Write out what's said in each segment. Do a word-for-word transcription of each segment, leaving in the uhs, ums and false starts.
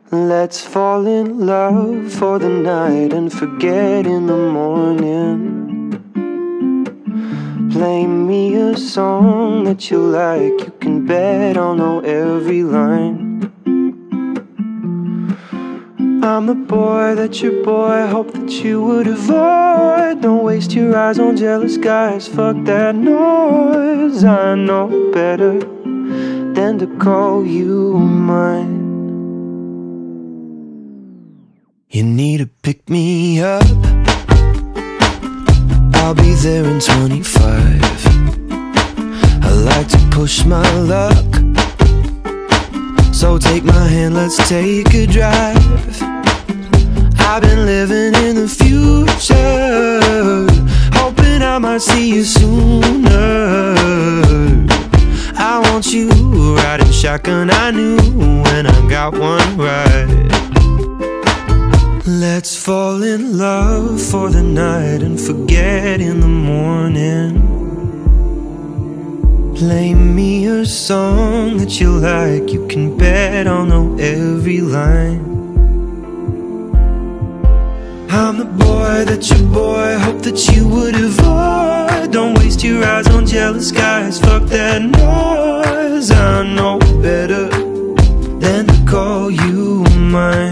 Let's fall in love for the night and forget in the morning. Play me a song that you like, you can bet I'll know every line. I'm the boy that your boy hoped that you would avoid. Don't waste your eyes on jealous guys, fuck that noise. I know better than to call you mine. You need to pick me up, I'll be there in twenty-five. I like to push my luck, so take my hand, let's take a drive. I've been living in the future, hoping I might see you sooner. I want you riding shotgun, I knew when I got one right. Let's fall in love for the night and forget in the morning. Play me a song that you like, you can bet I'll know every line. I'm the boy that your boy hoped that you would avoid. Don't waste your eyes on jealous guys, fuck that noise. I know better than to call you mine.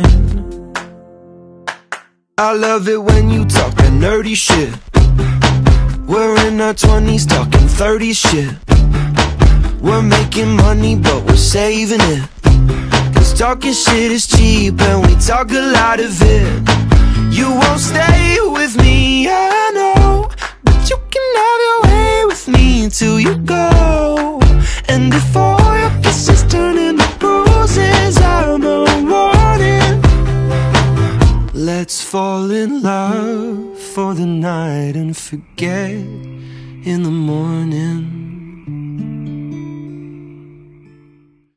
I love it when you talk that nerdy shit. We're in our twenties talking thirties shit. We're making money but we're saving it, cause talking shit is cheap and we talk a lot of it. You won't stay with me, I know, but you can have your way with me until you go. And if all your kisses turn into bruises, I'm a warning. Let's fall in love for the night and forget in the morning.